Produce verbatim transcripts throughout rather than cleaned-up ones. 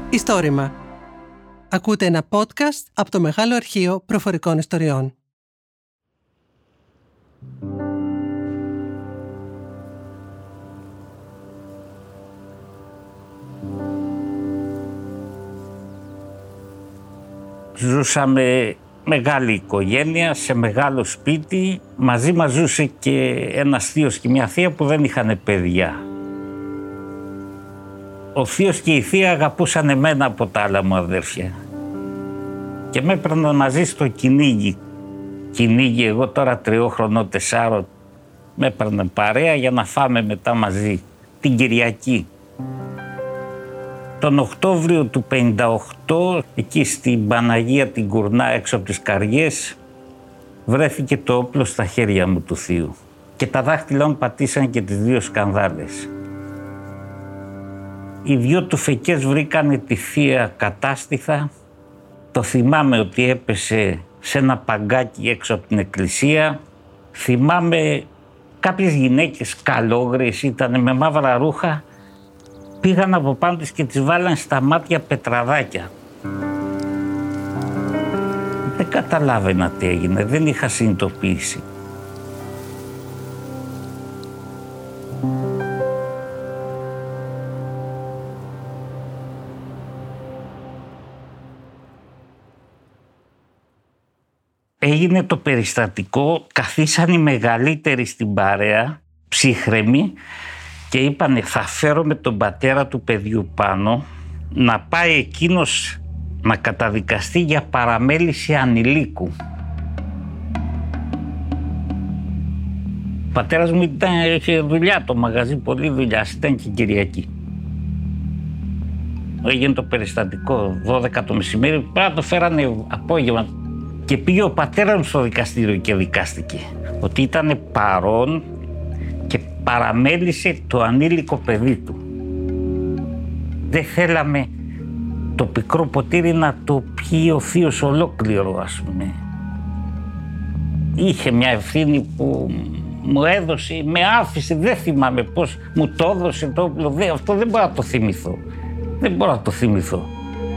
Ιστόρημα. Ακούτε ένα podcast από το Μεγάλο Αρχείο Προφορικών Ιστοριών. Ζούσαμε μεγάλη οικογένεια, σε μεγάλο σπίτι. Μαζί μας ζούσε και ένας θείος και μια θεία που δεν είχαν παιδιά. Ο θείος και η θεία αγαπούσαν εμένα από τα άλλα μου αδέρφια. Και με έπαιρναν μαζί στο κυνήγι. Κυνήγι, εγώ τώρα τριόχρονο, τεσσάρο. Με έπαιρναν παρέα για να φάμε μετά μαζί την Κυριακή. Τον Οκτώβριο του πενήντα οκτώ, εκεί στην Παναγία την Κουρνά έξω από τις Καριές, βρέθηκε το όπλο στα χέρια μου του θείου. Και τα δάχτυλά μου πατήσαν και τις δύο σκανδάλες. Οι δυο του φεκές βρήκανε τη θεία κατάστηθα. Το θυμάμαι ότι έπεσε σε ένα παγκάκι έξω από την εκκλησία. Θυμάμαι κάποιες γυναίκες καλόγρες, ήταν με μαύρα ρούχα. Πήγαν από πάνω της και τις βάλαν στα μάτια πετραδάκια. Δεν καταλάβαινα τι έγινε, δεν είχα συνειδητοποιήσει. Έγινε το περιστατικό, καθίσαν οι μεγαλύτεροι στην παρέα, ψύχρεμοι, και είπανε θα φέρω με τον πατέρα του παιδιού πάνω να πάει εκείνος να καταδικαστεί για παραμέληση ανηλίκου. Ο πατέρας μου ήταν, είχε δουλειά το μαγαζί, πολλή δουλειά, ήταν και Κυριακή. Έγινε το περιστατικό δώδεκα το μεσημέρι, πρέπει να το φέρανε απόγευμα. Και πήγε ο πατέρας μου στο δικαστήριο και δικάστηκε ότι ήταν παρόν και παραμέλησε το ανήλικο παιδί του. Δεν θέλαμε το πικρό ποτήρι να το πιει ο θείος ολόκληρο, ας πούμε. Είχε μια ευθύνη που μου έδωσε, με άφησε, δεν θυμάμαι πώς μου το έδωσε το όπλο. Δε, αυτό δεν μπορώ να το θυμηθώ. Δεν μπορώ να το θυμηθώ.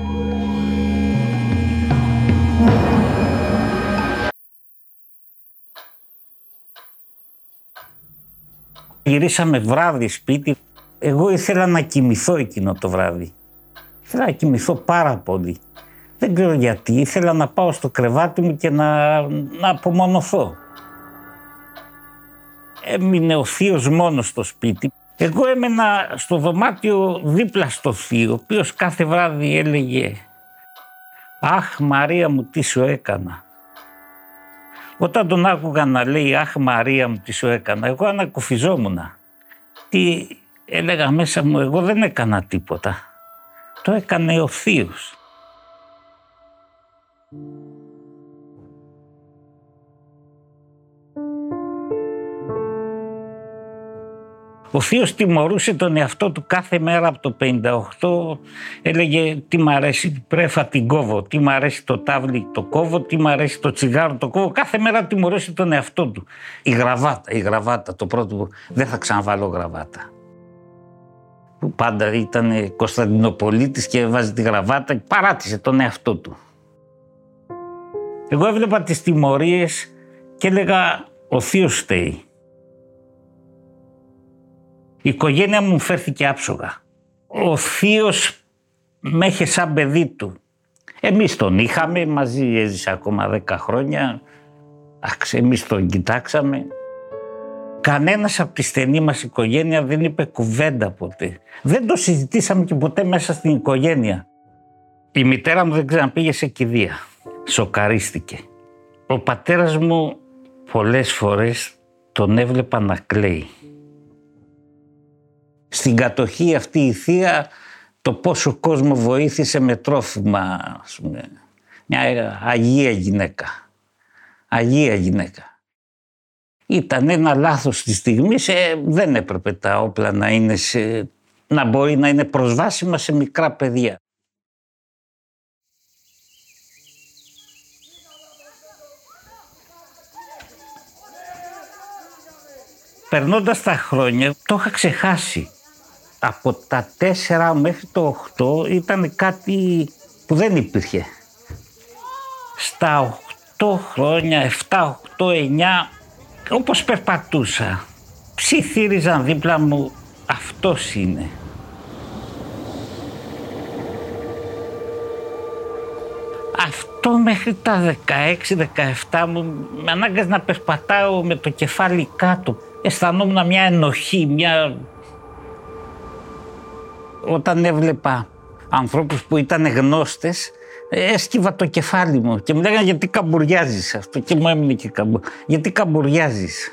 Γυρίσαμε βράδυ σπίτι. Εγώ ήθελα να κοιμηθώ εκείνο το βράδυ. Ήθελα να κοιμηθώ πάρα πολύ. Δεν ξέρω γιατί. Ήθελα να πάω στο κρεβάτι μου και να, να απομονωθώ. Έμεινε ο θείος μόνος στο σπίτι. Εγώ έμενα στο δωμάτιο δίπλα στο θείο, ο οποίος κάθε βράδυ έλεγε «Αχ Μαρία μου, τι σου έκανα». Όταν τον άκουγα να λέει «Αχ Μαρία μου, τι σου έκανα», εγώ ανακουφιζόμουν. Τι έλεγα μέσα μου, εγώ δεν έκανα τίποτα. Το έκανε ο θείος. Ο θείος τιμωρούσε τον εαυτό του κάθε μέρα από το πενήντα οκτώ. Έλεγε τι μ' αρέσει την πρέφα την κόβω, τι μ' αρέσει το τάβλι το κόβω, τι μ' αρέσει το τσιγάρο το κόβω. Κάθε μέρα τιμωρούσε τον εαυτό του. Η γραβάτα, η γραβάτα, το πρώτο που δεν θα ξαναβάλω γραβάτα. Που πάντα ήταν Κωνσταντινοπολίτης και βάζει τη γραβάτα, παράτησε τον εαυτό του. Εγώ έβλεπα τις τιμωρίες και έλεγα ο θείος φταίει. Η οικογένεια μου φέρθηκε άψογα. Ο θείος με είχε σαν παιδί του. Εμείς τον είχαμε, μαζί έζησε ακόμα δέκα χρόνια. Άξε, εμείς τον κοιτάξαμε. Κανένας από τη στενή μας οικογένεια δεν είπε κουβέντα ποτέ. Δεν το συζητήσαμε και ποτέ μέσα στην οικογένεια. Η μητέρα μου δεν ξαναπήγε σε κηδεία. Σοκαρίστηκε. Ο πατέρας μου πολλές φορές τον έβλεπα να κλαίει. Στην κατοχή αυτή η θεία το πόσο κόσμο βοήθησε με τρόφιμα, ας πούμε. Μια αγία γυναίκα. Αγία γυναίκα. Ήταν ένα λάθος της στιγμής, ε, δεν έπρεπε τα όπλα να, είναι σε, να μπορεί να είναι προσβάσιμα σε μικρά παιδιά. Περνώντας τα χρόνια, το είχα ξεχάσει. Από τα τέσσερα μέχρι το οκτώ ήταν κάτι που δεν υπήρχε. Στα οκτώ χρόνια, επτά, οκτώ, εννιά, όπως περπατούσα, ψιθύριζαν δίπλα μου, αυτός είναι. Αυτό μέχρι τα δεκαέξι δεκαεπτά μου με ανάγκασε να περπατάω με το κεφάλι κάτω. Αισθανόμουν μια ενοχή, μια... Όταν έβλεπα ανθρώπους που ήταν γνώστες, έσκυβα το κεφάλι μου και μου λέγανε γιατί καμπουριάζεις αυτό και μου έμεινε και καμπου... γιατί καμπουριάζεις.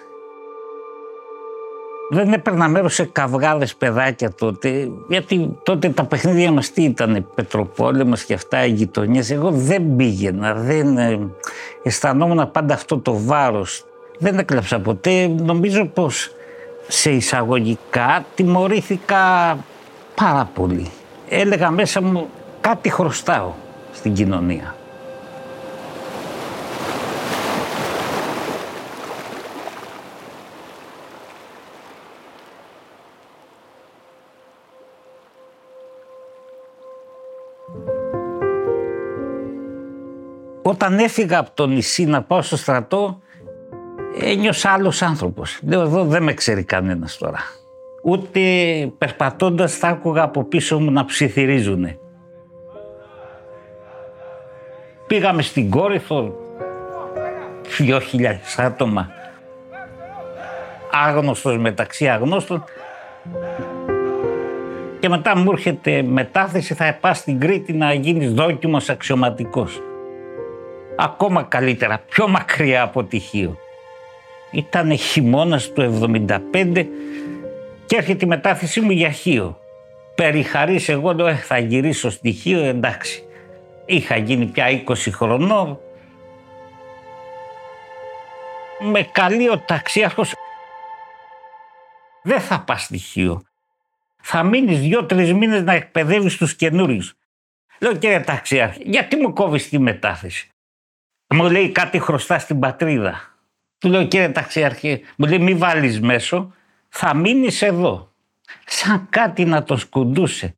Δεν έπαιρνα μέρος σε καυγάδες παιδάκια τότε, γιατί τότε τα παιχνίδια μας τι ήταν, Πετροπόλεμος και αυτά, οι γειτονιές. Εγώ δεν πήγαινα, δεν αισθανόμουν πάντα αυτό το βάρος. Δεν έκλαψα ποτέ, νομίζω πως σε εισαγωγικά τιμωρήθηκα πάρα πολύ. Έλεγα μέσα μου κάτι χρωστάω στην κοινωνία. Όταν έφυγα από το νησί να πάω στο στρατό, ένιωσα άλλος άνθρωπος. Λέω, εδώ δεν με ξέρει κανένας τώρα. Ούτε περπατώντας θα άκουγα από πίσω μου να ψιθυρίζουνε. Πήγαμε στην Κόρινθο, δύο χιλιάδες άτομα, άγνωστος μεταξύ αγνώστων, και μετά μου έρχεται μετάθεση, θα πας στην Κρήτη να γίνεις δόκιμος αξιωματικός. Ακόμα καλύτερα, πιο μακριά από τυχείο. Ήτανε χειμώνας του εβδομήντα πέντε και έρχεται η μετάθεσή μου για Χίο. Περιχαρής εγώ λέω, θα γυρίσω στη Χίο, εντάξει. Είχα γίνει πια είκοσι χρονών. Με καλεί ο ταξίαρχος, δεν θα πας στη Χίο. Θα μείνεις δύο-τρεις μήνες να εκπαιδεύεις τους καινούριους. Λέω, κύριε ταξίαρχε, γιατί μου κόβεις τη μετάθεση? Μου λέει, κάτι χρωστά στην πατρίδα. Του λέω, κύριε ταξιάρχη, μου λέει, μη βάλεις μέσο, θα μείνεις εδώ. Σαν κάτι να το σκουντούσε.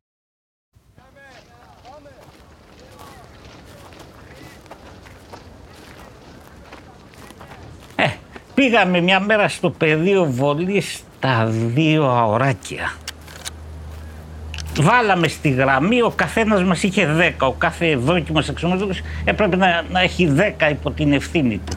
Ε, πήγαμε μια μέρα στο πεδίο βολής τα δύο αωράκια. Βάλαμε στη γραμμή, ο καθένας μας είχε δέκα, ο κάθε δόκιμος αξιωματικός έπρεπε να, να έχει δέκα υπό την ευθύνη του.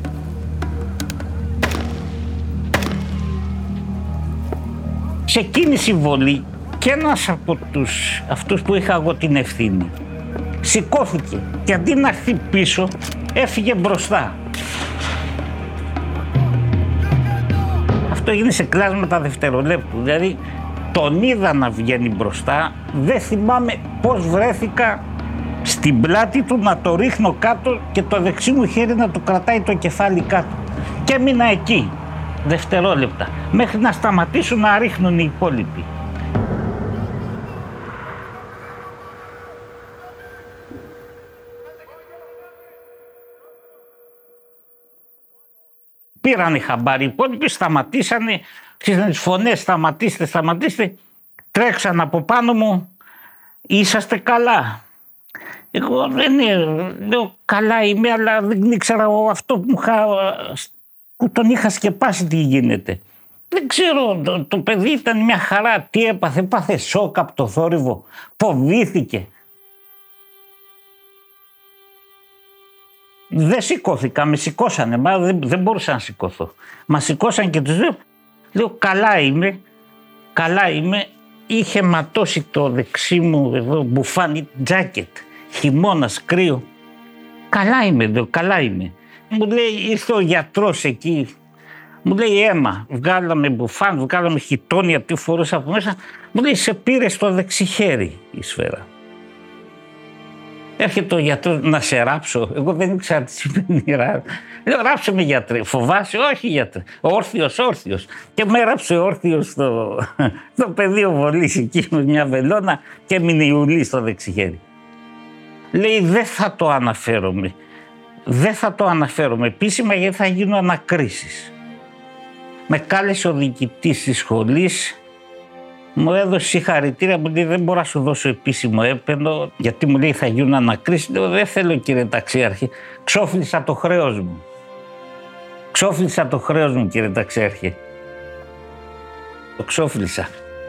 Ξεκίνησε η βολή και ένας από τους, αυτούς που είχα εγώ την ευθύνη, σηκώθηκε και αντί να έρθει πίσω έφυγε μπροστά. Αυτό έγινε σε κλάσματα δευτερολέπτου, δηλαδή τον είδα να βγαίνει μπροστά, δεν θυμάμαι πώς βρέθηκα στην πλάτη του να το ρίχνω κάτω και το δεξί μου χέρι να του κρατάει το κεφάλι κάτω. Και έμεινα εκεί, δευτερόλεπτα, μέχρι να σταματήσουν να ρίχνουν οι υπόλοιποι. Πήραν χαμπάρι, οι υπόλοιποι σταματήσανε, τις φωνές, σταματήστε, σταματήστε, τρέξαν από πάνω μου, είσαστε καλά? Εγώ δεν λέω, καλά είμαι, αλλά δεν ήξερα αυτό που, είχα, που τον είχα σκεπάσει τι γίνεται. Δεν ξέρω, το, το παιδί ήταν μια χαρά, τι έπαθε, έπαθε σοκ από το θόρυβο, φοβήθηκε. Δεν σηκώθηκα, με σηκώσανε, μα δεν, δεν μπορούσα να σηκωθώ. Μα σηκώσαν και τους δύο, λέω καλά είμαι, καλά είμαι. Είχε ματώσει το δεξί μου εδώ μπουφάνι τζάκετ, χειμώνας, κρύο. Καλά είμαι, λέω, καλά είμαι. Μου λέει, ήρθε ο γιατρός εκεί, μου λέει αίμα, βγάλαμε μπουφάν, βγάλαμε χιτόνια, τι φορούσα από μέσα. Μου λέει, σε πήρε στο δεξιχέρι η σφαίρα. Έρχεται ο γιατρός να σε ράψω. Εγώ δεν ήξερα τι σημαίνει ράψω. Λέω, ράψε με γιατρέ. Φοβάσαι? Όχι γιατρέ. Όρθιος, όρθιος. Και με ράψε όρθιος στο, στο πεδίο βολής εκεί με μια βελόνα και έμεινε η ουλή στο δεξιχέρι. Λέει, δεν θα το αναφέρομαι. Δεν θα το αναφέρομαι επίσημα γιατί θα γίνουν ανακρίσεις. Με κάλεσε ο διοικητής της σχολής Μου έδωσε συγχαρητήρια, μου λέει δεν μπορώ να σου δώσω επίσημο έπαινο, γιατί μου λέει θα γίνουν ανακρίσεις. Λέω δεν θέλω κύριε ταξιάρχη, ξόφλησα το χρέος μου. Ξόφλησα το χρέος μου κύριε ταξιάρχη. Το ξόφλησα.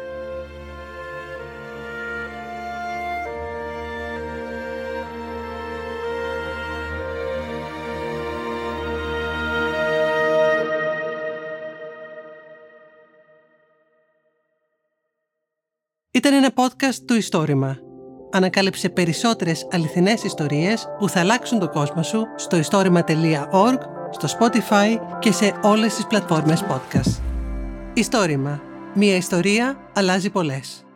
Ήταν ένα podcast του Ιστόρημα. Ανακάλυψε περισσότερες αληθινές ιστορίες που θα αλλάξουν τον κόσμο σου στο ιστόρημα τελεία org, στο Spotify και σε όλες τις πλατφόρμες podcast. Ιστόρημα. Μία ιστορία αλλάζει πολλές.